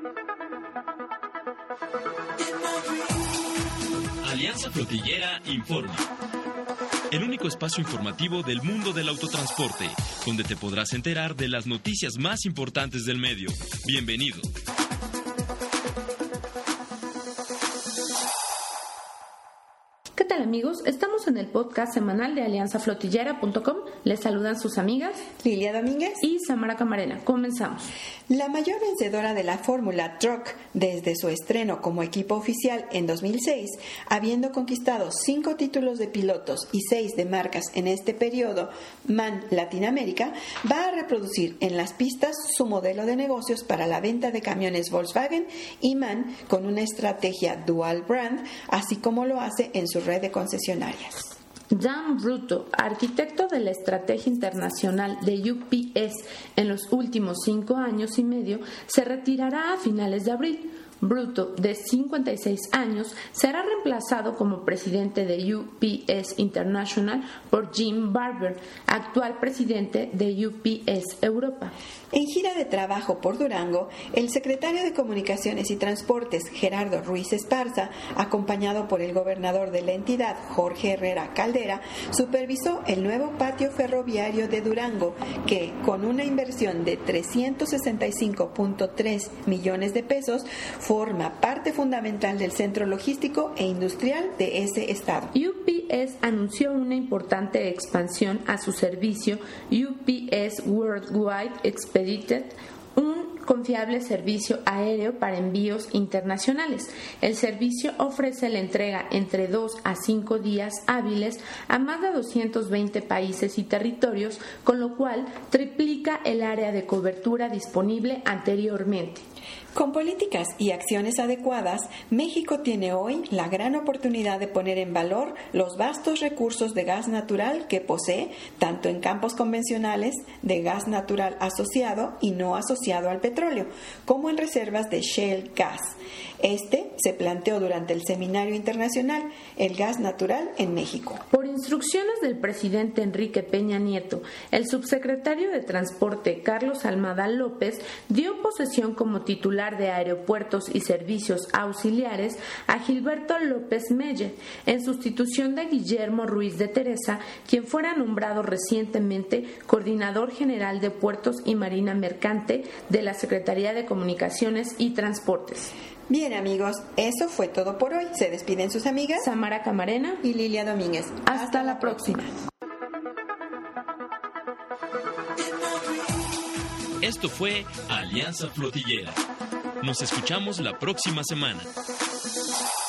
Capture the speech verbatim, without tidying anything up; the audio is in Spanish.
Alianza Flotillera informa. El único espacio informativo del mundo del autotransporte, donde te podrás enterar de las noticias más importantes del medio. Bienvenido. ¿Qué tal, amigos? Estamos en el podcast semanal de alianza flotillera punto com. Les saludan sus amigas Lilia Domínguez y Samara Camarena. Comenzamos. La mayor vencedora de la Fórmula Truck desde su estreno como equipo oficial en dos mil seis, habiendo conquistado cinco títulos de pilotos y seis de marcas en este periodo, MAN Latinoamérica, va a reproducir en las pistas su modelo de negocios para la venta de camiones Volkswagen y MAN con una estrategia dual brand, así como lo hace en su red de concesionarias. Dan Bruto, arquitecto de la estrategia internacional de U P S en los últimos cinco años y medio, se retirará a finales de abril. Bruto, de cincuenta y seis años, será reemplazado como presidente de U P S International por Jim Barber, actual presidente de U P S Europa. En gira de trabajo por Durango, el secretario de Comunicaciones y Transportes, Gerardo Ruiz Esparza, acompañado por el gobernador de la entidad, Jorge Herrera Caldera, supervisó el nuevo patio ferroviario de Durango, que, con una inversión de trescientos sesenta y cinco punto tres millones de pesos, forma parte fundamental del centro logístico e industrial de ese estado. U P S anunció una importante expansión a su servicio U P S Worldwide Expedited, un confiable servicio aéreo para envíos internacionales. El servicio ofrece la entrega entre dos a cinco días hábiles a más de doscientos veinte países y territorios, con lo cual triplica el área de cobertura disponible anteriormente. Con políticas y acciones adecuadas, México tiene hoy la gran oportunidad de poner en valor los vastos recursos de gas natural que posee, tanto en campos convencionales de gas natural asociado y no asociado al petróleo, como en reservas de shale gas. Este se planteó durante el Seminario Internacional El Gas Natural en México. Por instrucciones del presidente Enrique Peña Nieto, el subsecretario de Transporte Carlos Almada López dio posesión como titular de Aeropuertos y Servicios Auxiliares a Gilberto López Melle, en sustitución de Guillermo Ruiz de Teresa, quien fuera nombrado recientemente Coordinador General de Puertos y Marina Mercante de la Secretaría de Comunicaciones y Transportes. Bien, amigos, eso fue todo por hoy. Se despiden sus amigas Samara Camarena y Lilia Domínguez. Hasta, Hasta la próxima. Esto fue Alianza Flotillera. Nos escuchamos la próxima semana.